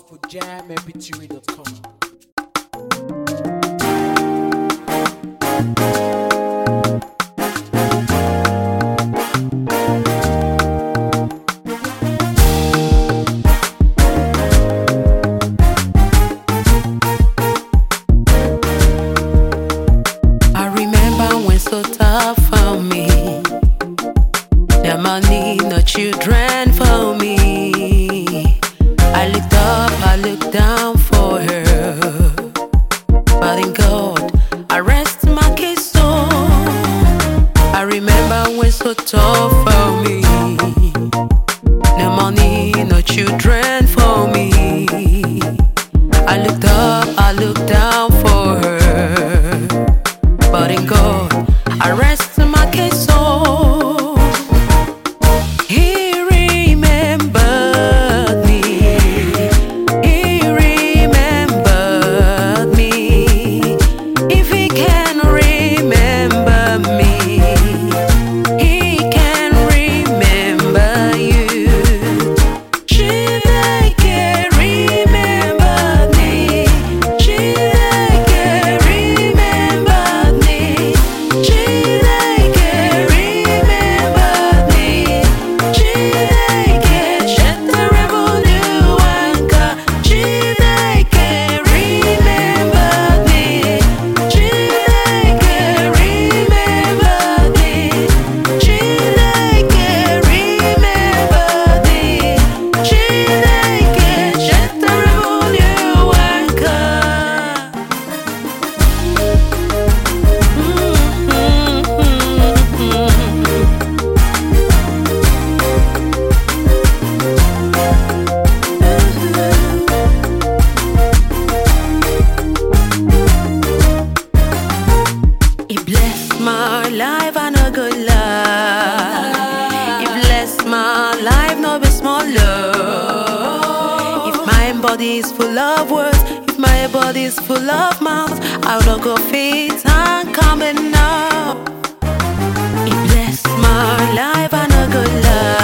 JamMP3.com. So tough for me. No money, no children for me. I looked up, I looked down for her, but in God, I rest my case. So I remember when so tough for me. No money, no children for me. I looked up, I looked down for her, but in God, I rest my case. So He remembered me. He remembered me. If He can remember me, He can remember you. Chineke remembered me. Chineke remembered me. My life and a good life. It bless my life, no be small love. If my body is full of words, if my body is full of mouth, I don't go fit and coming up. It bless my life and a good life.